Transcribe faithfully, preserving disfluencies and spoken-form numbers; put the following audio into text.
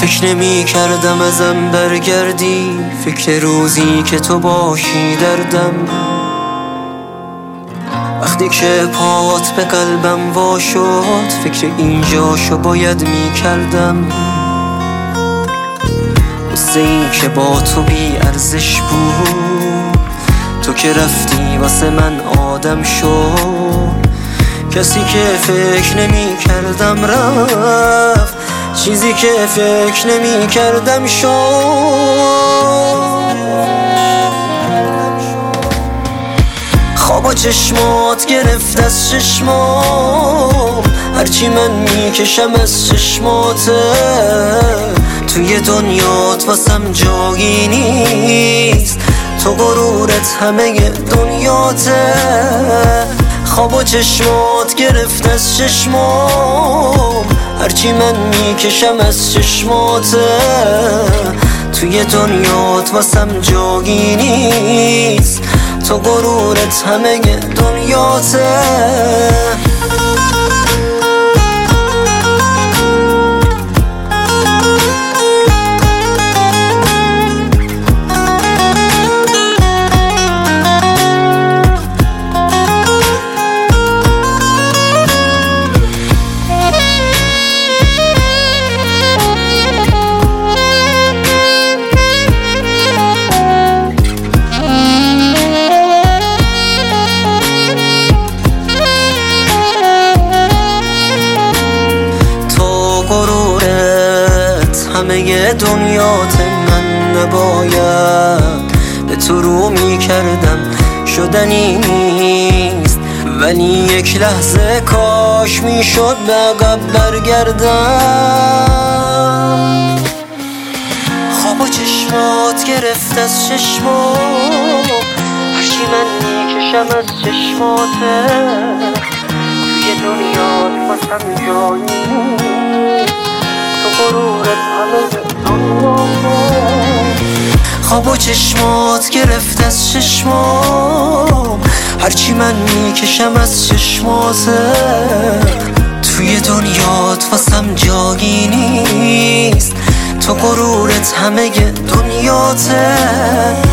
فکر نمی کردم ازم برگردی، فکر روزی که تو باشی دردم. وقتی که پات به قلبم وا شد، فکر اینجاشو باید می کردم. قصه ای که با تو بی ارزش بود، تو که رفتی واسه من آدم شد. کسی که فکر نمی کردم رفت، چیزی که فکر نمی کردم شد. خوابا چشمات گرفت از چشمام، هرچی من میکشم از چشماته. توی دنیات واسم جایی نیست، تو غرورت همه دنیاته. خوابا چشمات گرفت از چشمام، هرچی من میکشم از چشماته. توی دنیات واسم جایی نیست، تو غرورت همه دنیاته. همه دنیات من نباید به تو رو می کردم، شدنی نیست. ولی یک لحظه کاش می شد به عقب برگردم. خوابا چشمات گرفت از چشمام، هرچی من می کشم از چشماته. توی دنیات واسم جایی نیست، خوابا چشمات گرفت از چشمام، هرچی من میکشم از چشماته. توی دنیات واسم جایی نیست، تو غرورت همه دنیاته.